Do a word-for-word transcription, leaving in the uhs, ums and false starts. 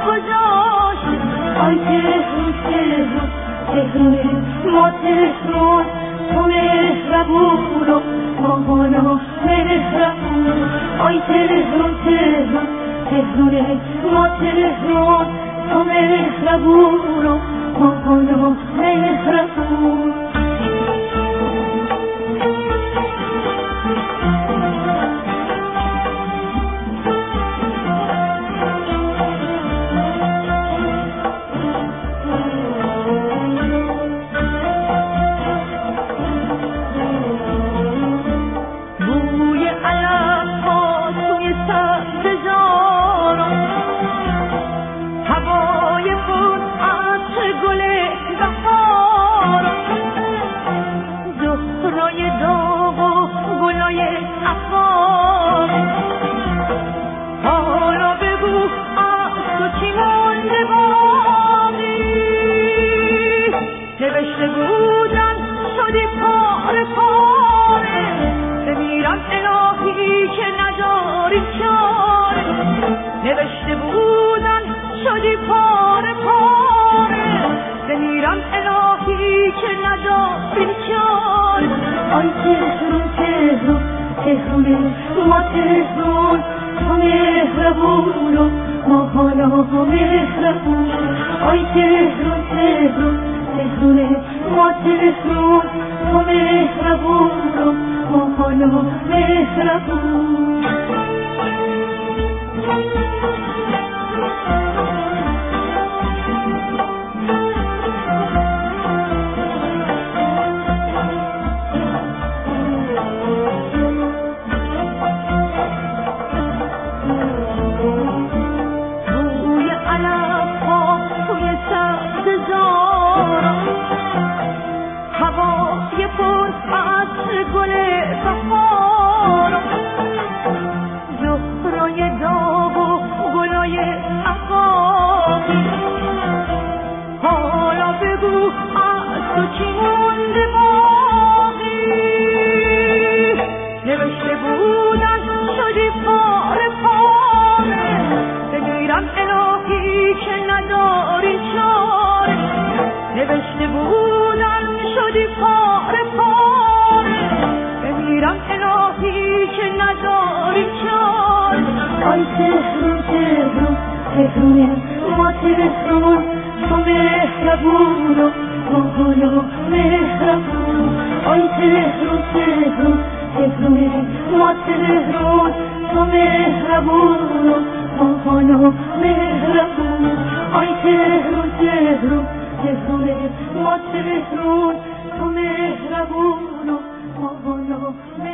گذاشت. آی تهرون تهرون تهرون ما تهرون، تو مهربون و ماهانا مهربون. آی تهرون تهرون تهرون ما تهرون، تو مهربون و ماهانا مهربون. نوشته بودن شدی پاره پاره، بمیرم الهی که نداری چاره. نوشته بودن شدی پاره پاره، بمیرم الهی که نداری چاره. آی تهرون تهرون تهرون ما تهرون، تو مهربون و ماهانا مهربون. آی تهرون تهرون تهرون ما تهرون، تو مهربون و ماهانا مهربون. هوای پر از گل بهار، زهرای داغ و گلای عقاقی. حالا بگو از تو چی مونده باقی؟ نوشته بودن شدی پاره پاره، بمیرم الهی که نداری چاره. نوشته بودن شدی پاره پاره، بمیرم الهی که نداری چاره. آی تهرون تهرون تهرون ما تهرون، تو مهربون و ماهانا مهربون. آی تهرون تهرون تهرون ما تهرون، تو مهربون و ماهانا مهربون. آی تهرون تهرون تهرون ما تهرون، تو مهربون و ماهانا مهربون.